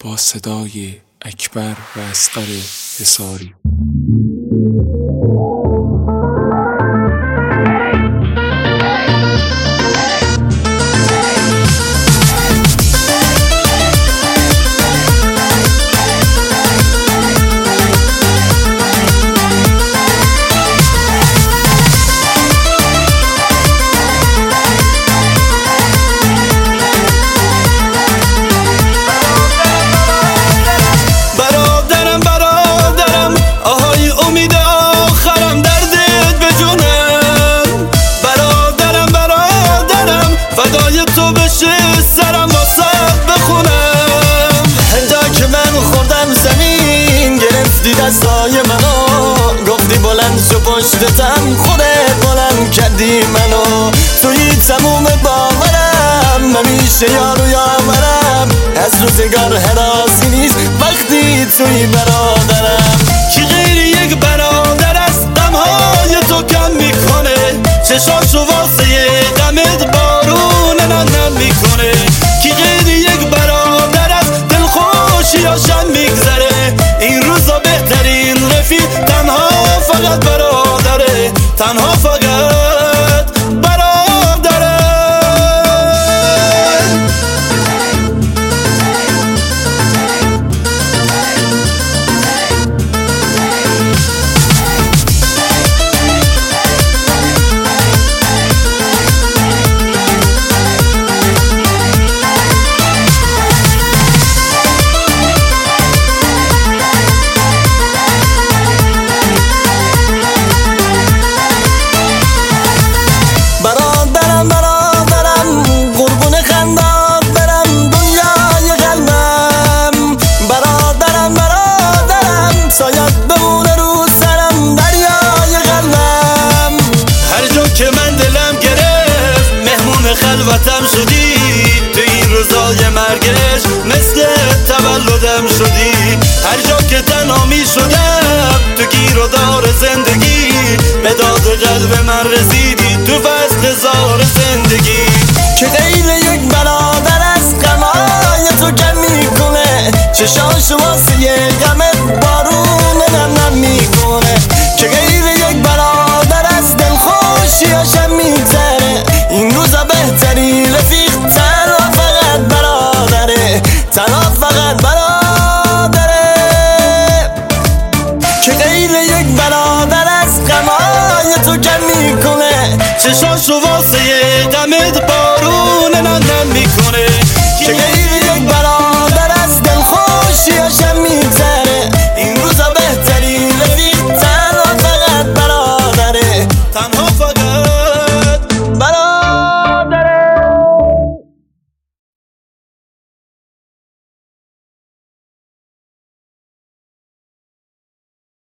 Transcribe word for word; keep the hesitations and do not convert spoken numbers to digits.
با صدای اکبر و اصغر حصاری. فدای تو بشه سرم واسه بخونم. هنجا که من خوردم زمین گرفتی دستای منو، گفتی بلند شو پشتتم، خودت بلند کردی منو. توی تموم باورم همیشه یارو یاورم، از روزگار حراسی نیست وقتی توی برادرم. کی غیر یک برادر است غمهای تو کم میکنه، چشاشو واسه غمت بارون نم میکنه. کی غیر یک برادر است دلخوشیاشم میگذره، این روزا بهترین رفیق تنها فقط برادره، تنها فقط برادره. خلوتم شدی تو این روزای مرگش، مثل تولدم شدی. هر جا که تنها می شدم تو گیر و دار زندگی، به داد قلب من رسیدی تو فصل هزار زندگی. که غیر یک برادر از غمای تو کم میکنه، چشاش واسه غمت بارون نم نم میکنه. که غیر یک برادر از دلخوشیاشم میگذره، این روزا بهترین رفیق تنها فقط برادره، تنها فقط برادره. که غیر یک برادر از غمای تو کم میکنه، چشاشو